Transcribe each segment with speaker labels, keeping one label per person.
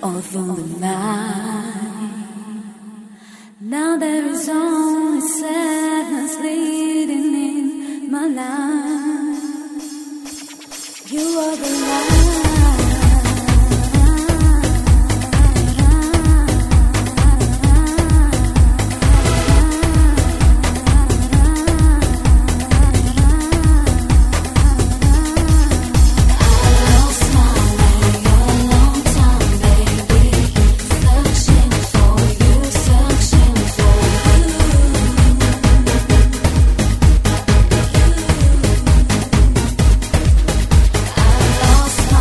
Speaker 1: all through the night. Now there is only sadness leading in my life. You are the light.
Speaker 2: Lost my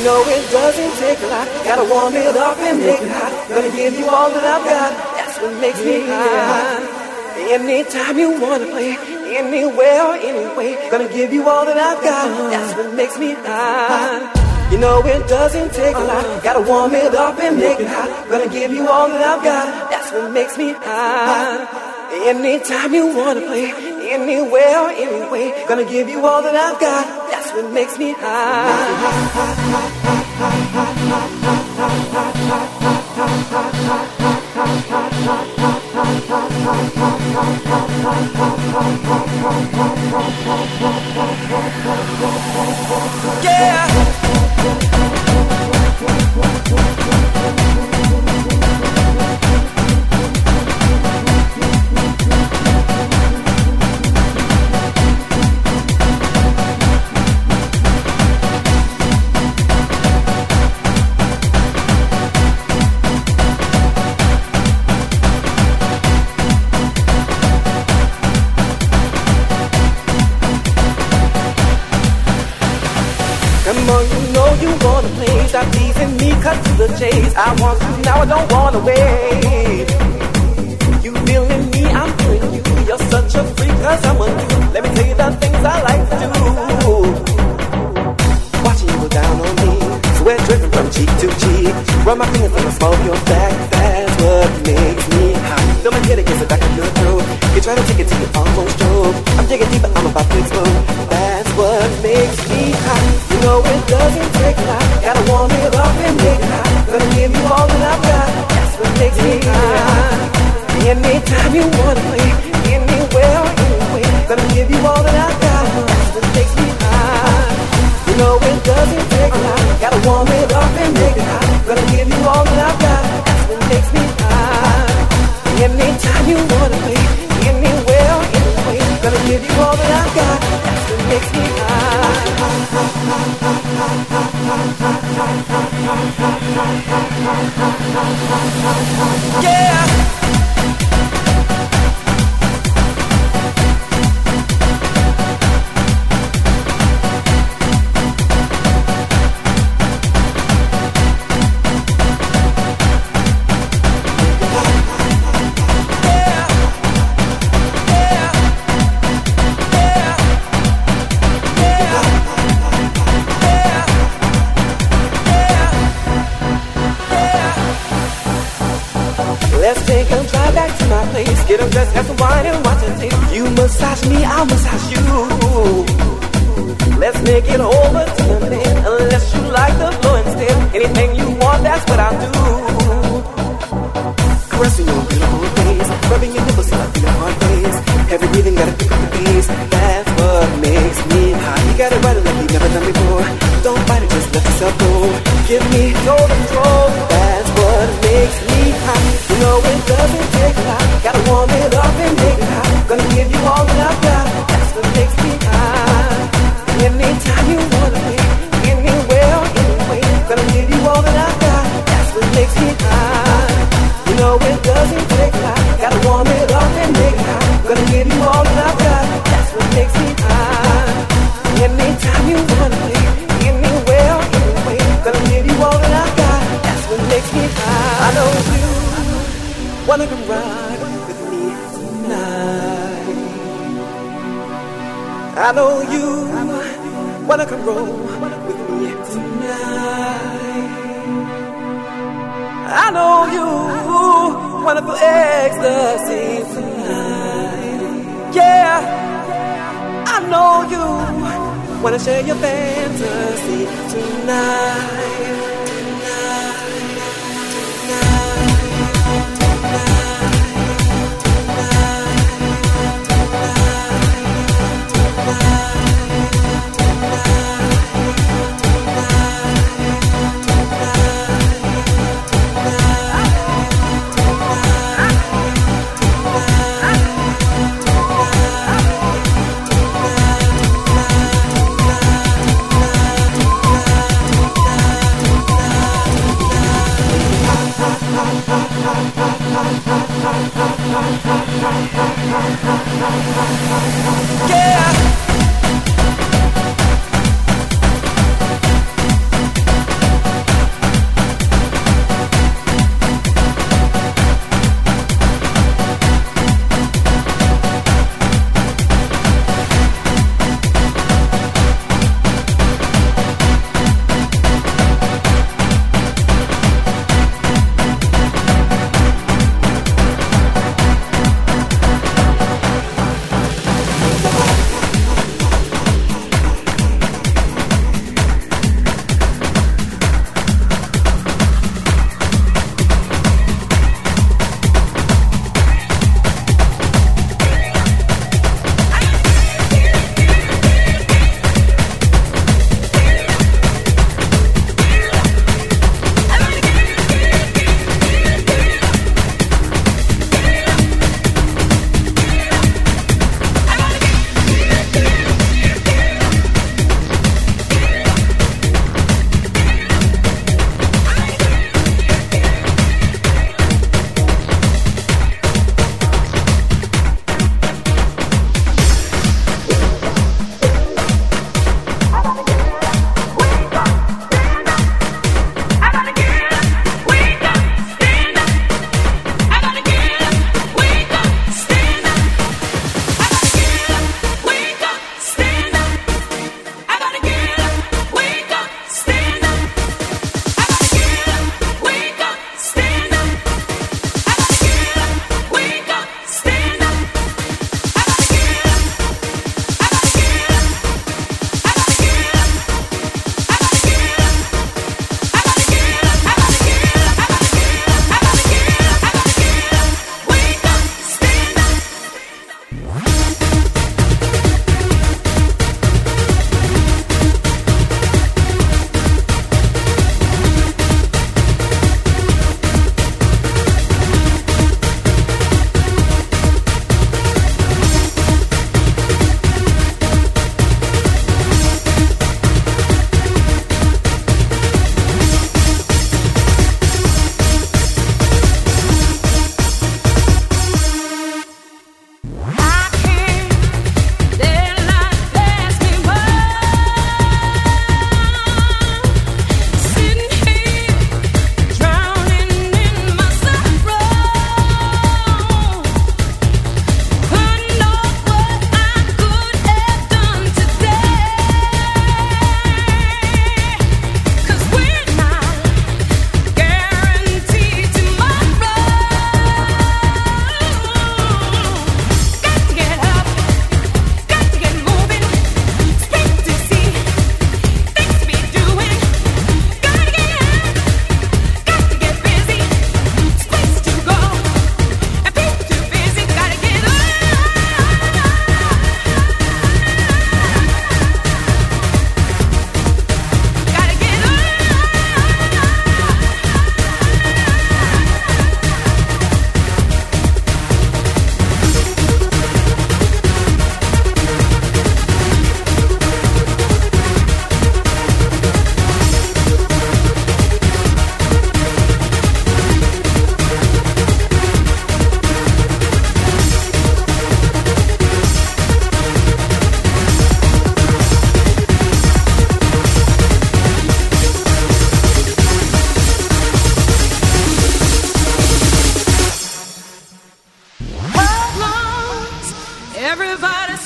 Speaker 2: know it doesn't take a lot. Gotta warm it up and make it hot. Gonna give you all that I've got. That's what makes me high. Anytime you wanna play, anywhere or anyway. Gonna give you all that I've got. That's what makes me high. You know it doesn't take a lot. Gotta warm it up and make it hot. Gonna give you all that I've got. That's what makes me high. Anytime you wanna play, anywhere or anyway. Gonna give you all that I've got. That's what makes me high. Yeah. Stop teasing me, cut to the chase. I want you now, I don't wanna wait. You feeling me, I'm feeling you. You're such a freak, cause I'm a you. Let me tell you the things I like to do. Watching you go down on me, sweat dripping from cheek to cheek. Run my fingers on the small of your back, that's what makes me hot. Don't get it, it's a back of your throat. You try to take it till you almost choke. I'm digging deeper, I'm about to explode. That's what makes me hot. You know it doesn't take a lot. Gotta warm it up and make it hot. Gonna give you all that I've got. That's what makes me hot. Anytime you wanna play, anywhere or anyway. Gonna give you all that I've got. That's what makes me hot. You know it doesn't take a lot. Gotta warm it up and make it hot. Gonna give you all that I've got. That's what makes me hot. Anytime you wanna play, anywhere or anyway. Gonna give you all that I've got. That's what makes me hot. Yeah. Let's take a drive back to my place. Get undressed, have some wine and watch a tape. You massage me, I'll massage you. Let's make it over to the end. Unless you like the flow instead. Anything you want, that's what I'll do. Caressing your beautiful face, rubbing your nipples till I feel your heart race. Heavy breathing, gotta pick up the pace. That's what makes me hot. You got it right like you've never done before. Don't fight it, just let yourself go. Give me total control. That's what makes me hot. You know it doesn't take a lot. Gotta warm it up and make it hot. Gonna give you all that I've got. That's what makes me hot. Anytime you wanna play, anywhere or anyway. Gonna give you all that I've got. That's what makes me hot. You know it doesn't take a lot. Gotta warm it up and make it hot. Gonna give you all that I've got. That's what makes me hot. Anytime you wanna play, anywhere or anyway. Gonna give you all that I've got. That's what makes me hot. I know you wanna come ride with me tonight. I know you wanna come roll with me tonight. I know you wanna feel ecstasy tonight. Yeah, I know you wanna share your fantasy tonight.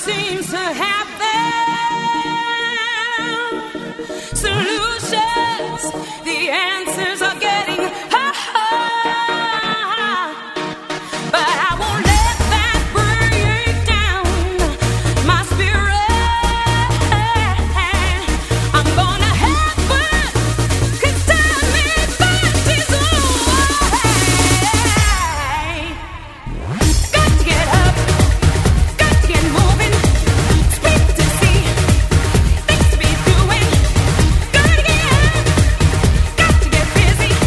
Speaker 1: seems to have them solutions. The answers are getting hard, but I won't let that break down my spirit. I'm gonna have fun, 'cause time is fast away. Got to get up, got to get moving, speak to see, things to be doing. Gotta get up, got to get busy.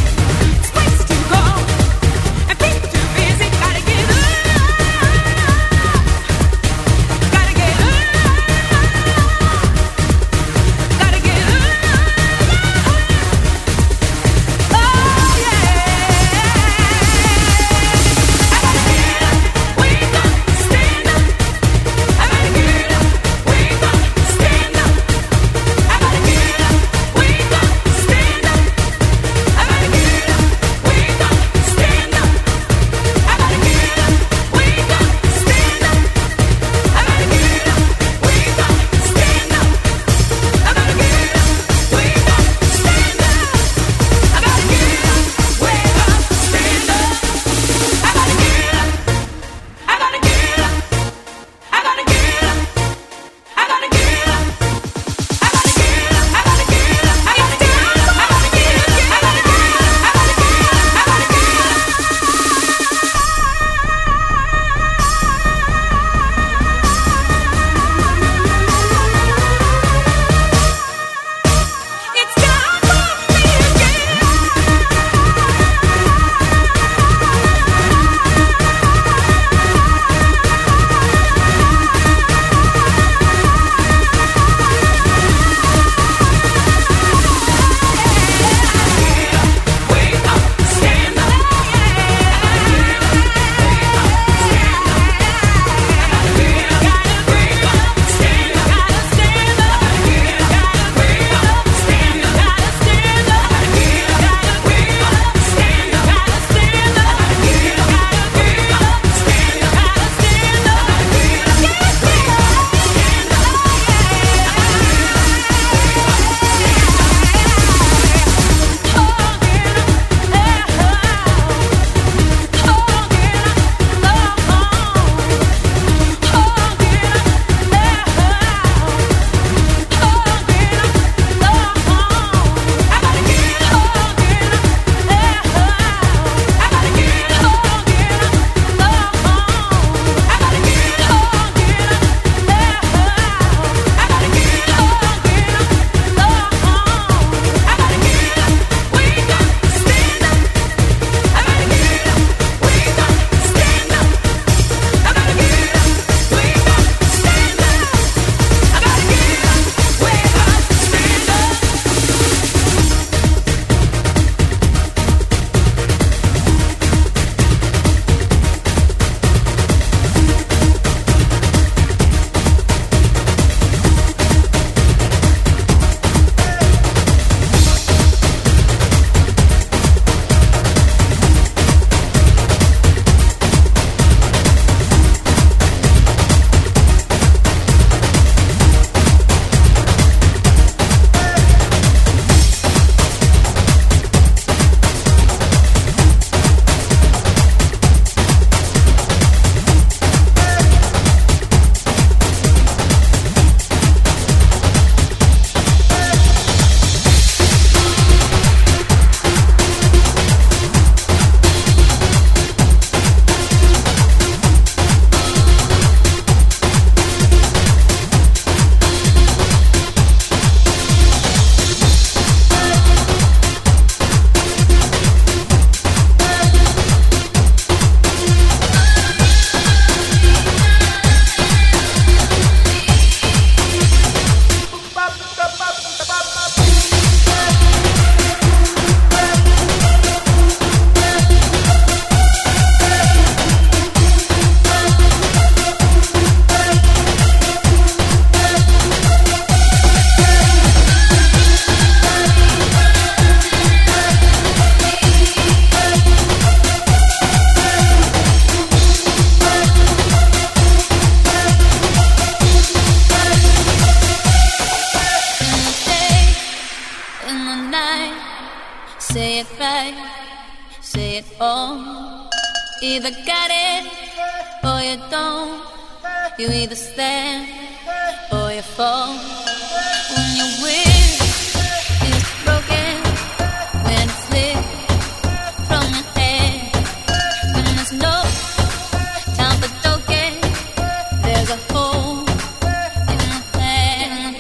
Speaker 3: right. Say it all. Either got it or you don't. You either stand or you fall. When you win, it's broken. When it slips from your hand. When there's no time for joking, there's a hole in the plan.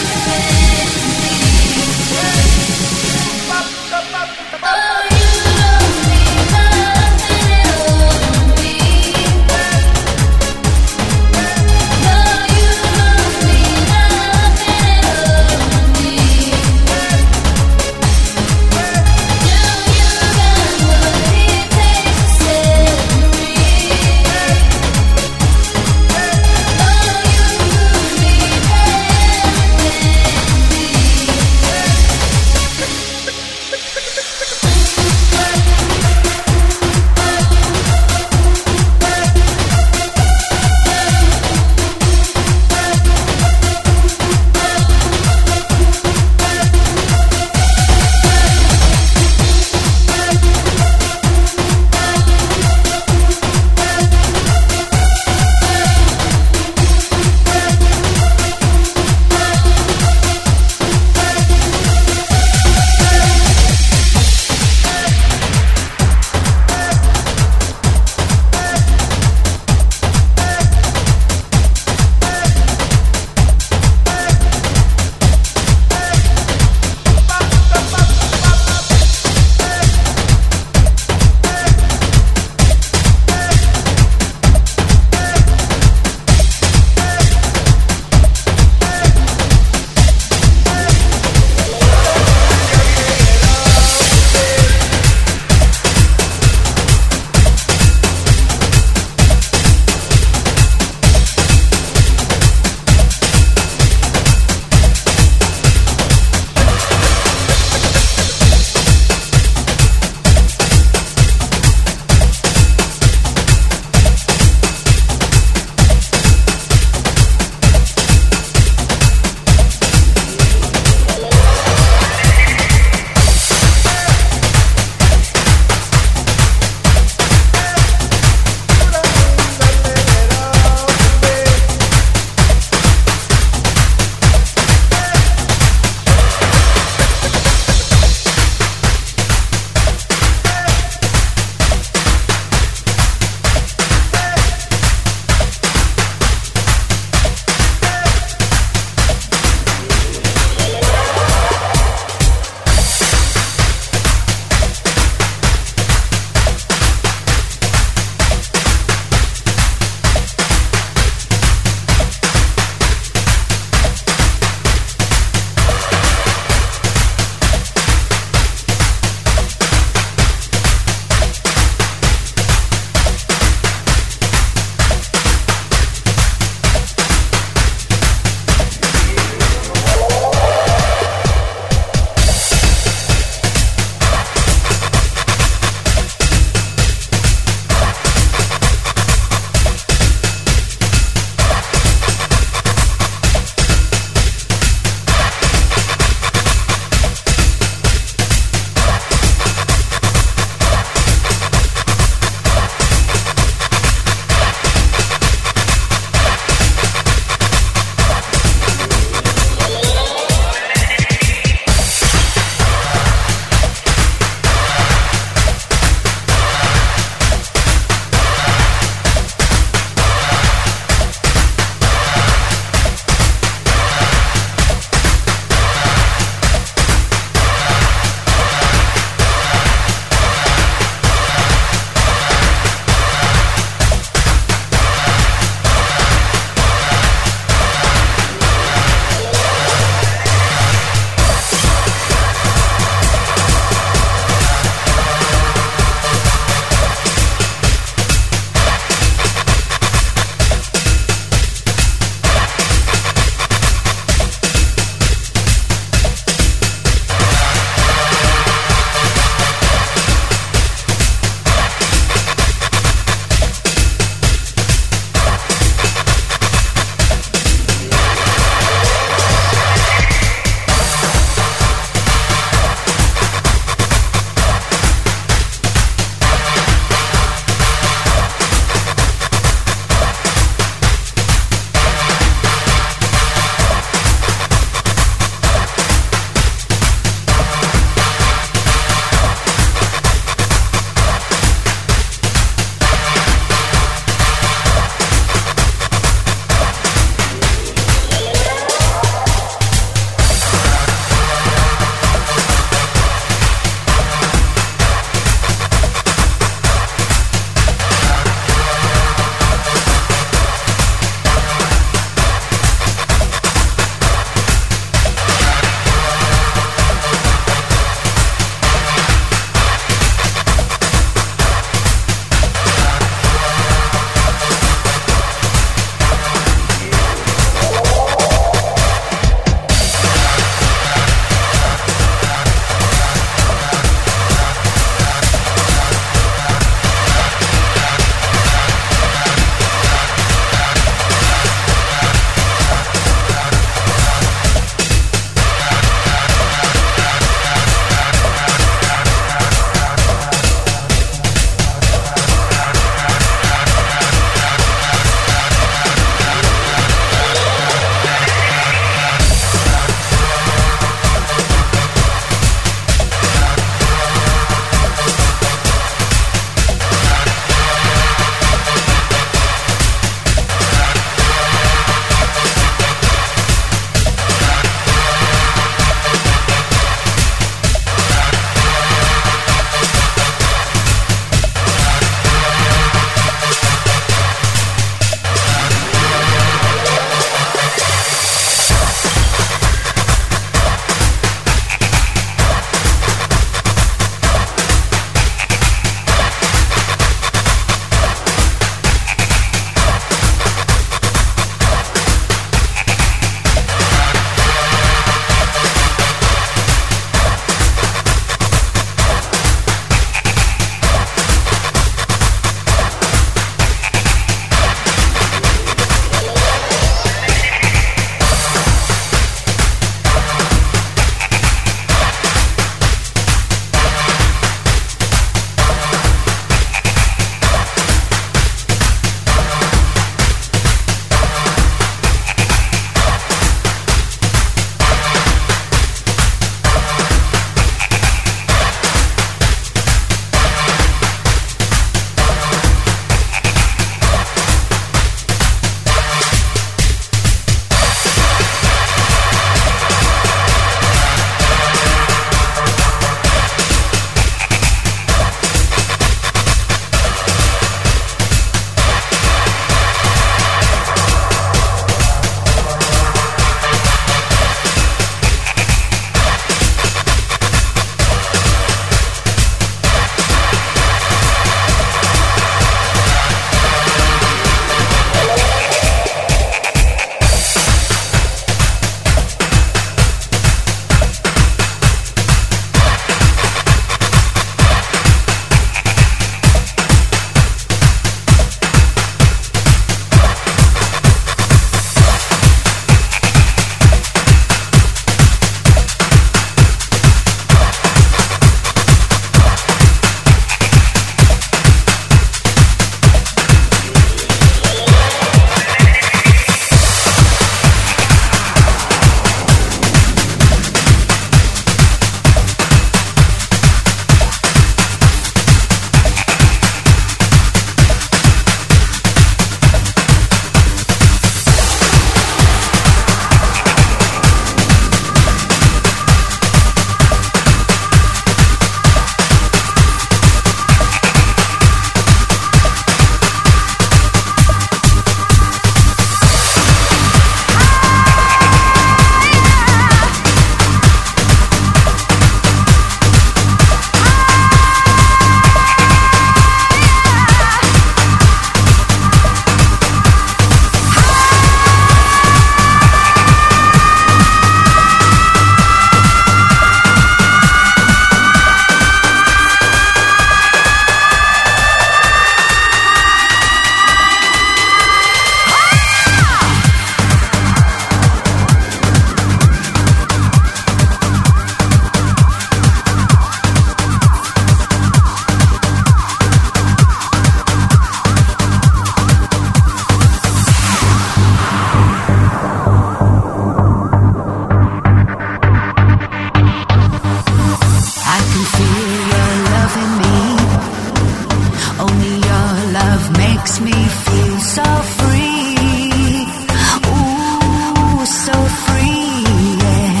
Speaker 4: makes me feel so free. Ooh, so free, yeah.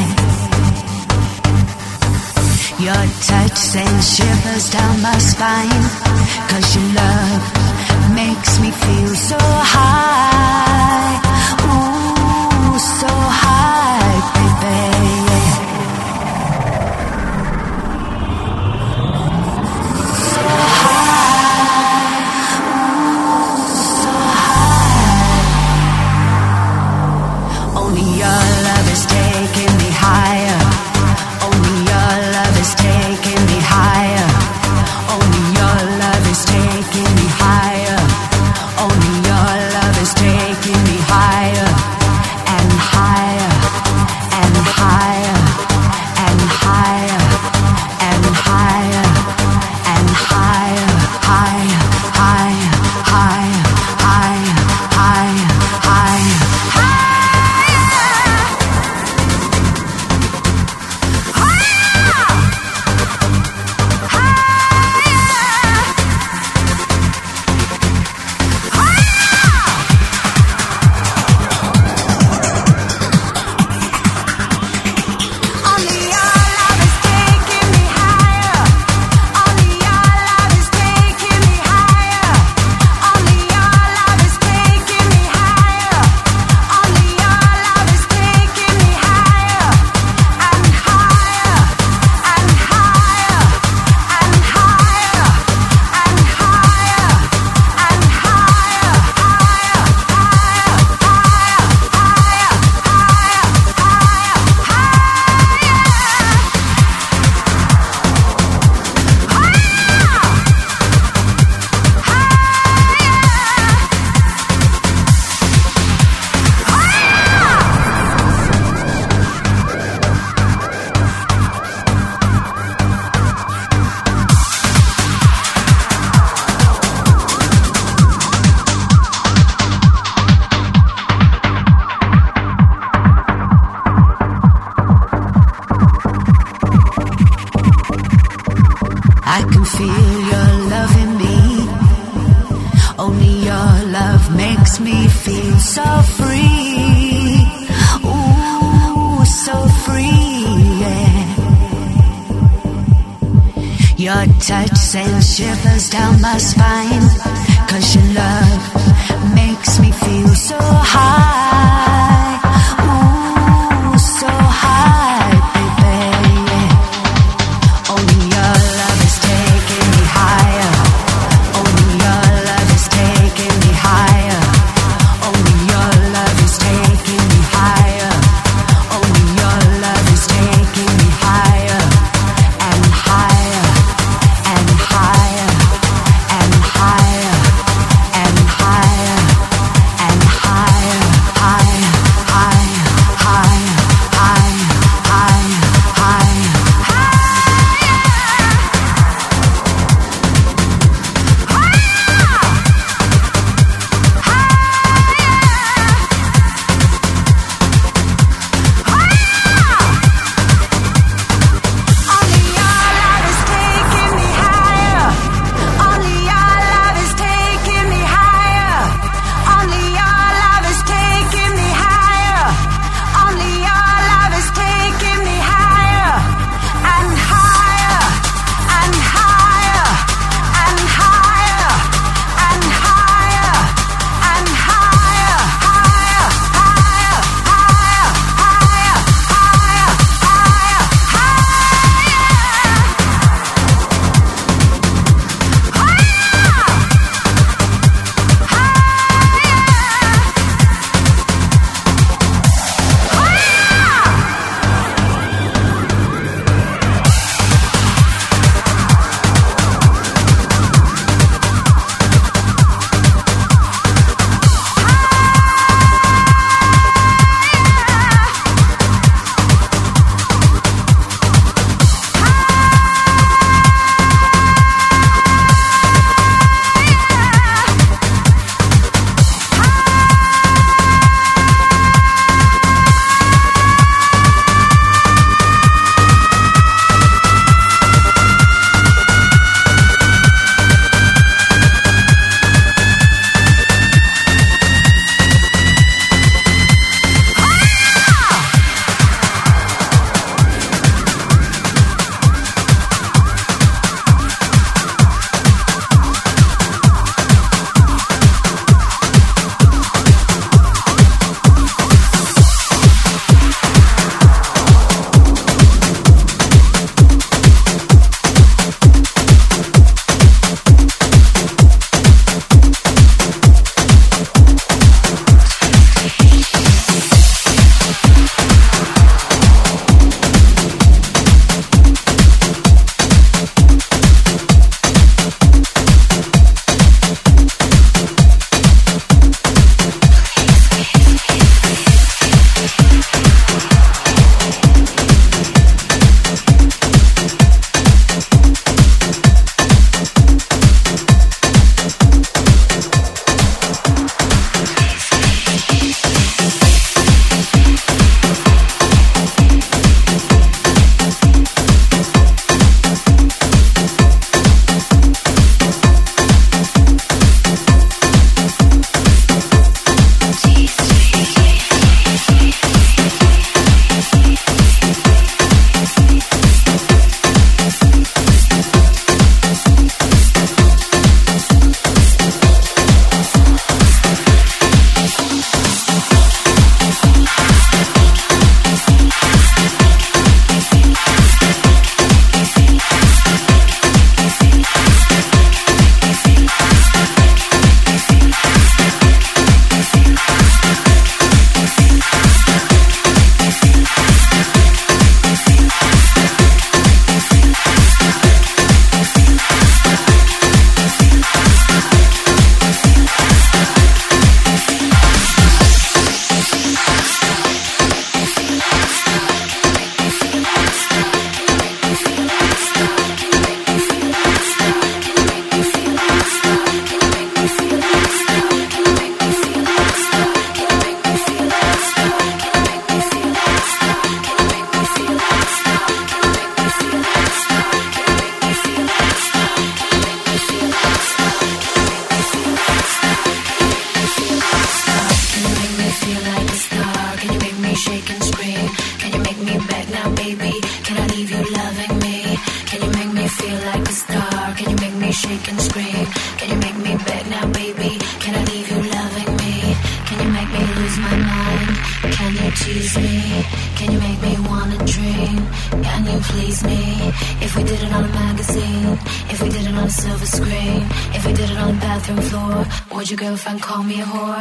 Speaker 4: Your touch sends shivers down my spine, 'cause your love makes me feel so high. Ooh, so high, baby, yeah. So high, ooh, so high. Only your love is taking me higher. Only your love is taking me higher. Only your love is taking me higher. Only your love is taking me higher and higher and higher and higher and higher and higher, higher, higher, higher, higher, higher, higher, only your love is taking me higher. Only your love is taking me higher. Only your love is taking me higher. Only your love is taking me higher and higher and higher and higher and higher and higher, higher, I can feel your love in me. Only your love makes me feel so free. Ooh, so free, yeah. Your touch sends shivers down my spine, 'cause your love makes me feel so high. Ooh, so high, baby, yeah. Only your love is taking me higher. Only your love is taking me higher. Only your love is taking me higher. Only your love is taking me higher and higher and higher and higher and higher and higher, me shake and scream? Can you make me beg now, baby? Can I leave you loving me? Can you make me lose my mind? Can you tease me? Can you make me wanna dream? Can you please me? If we did it on a magazine, if we did it on a silver screen, if we did it on the bathroom floor, would your girlfriend call me a whore?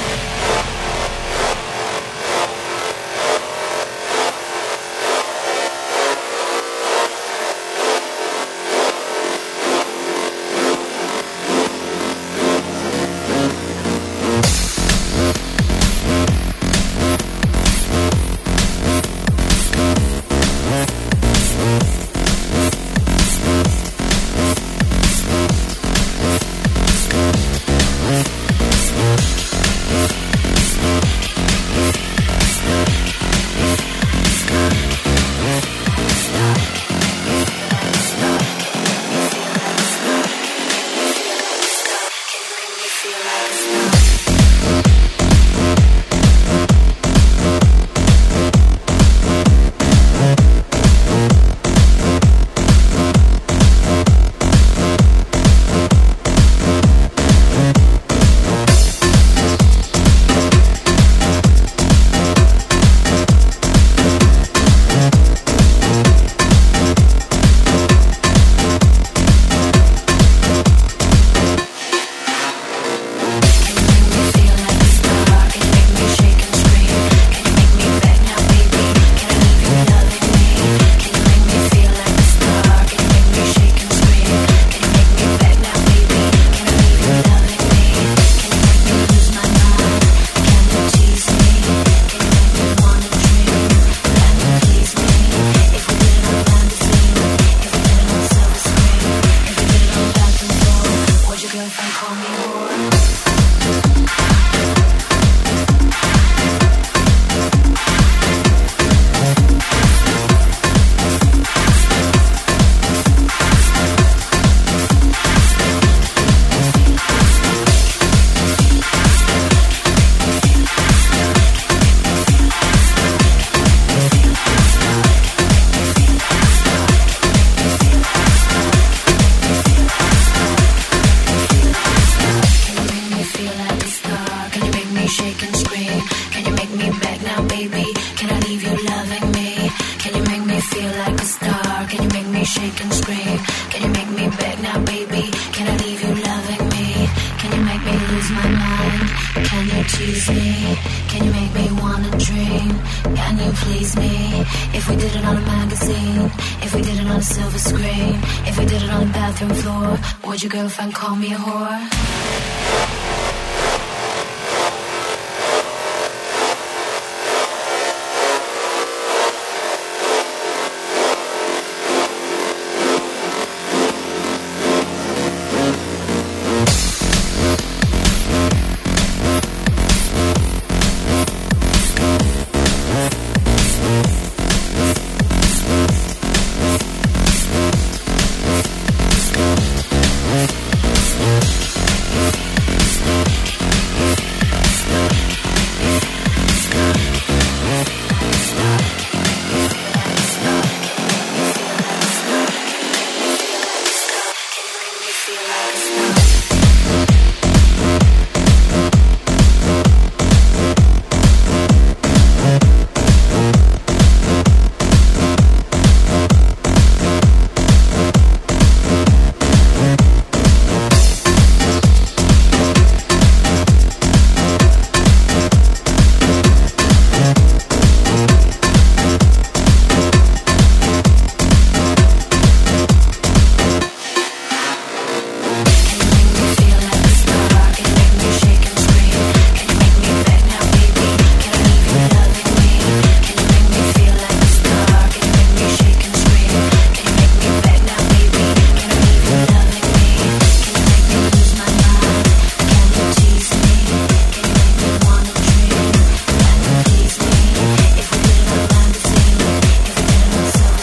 Speaker 4: Would your girlfriend call me a whore?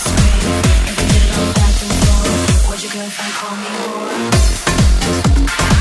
Speaker 1: Call me whore.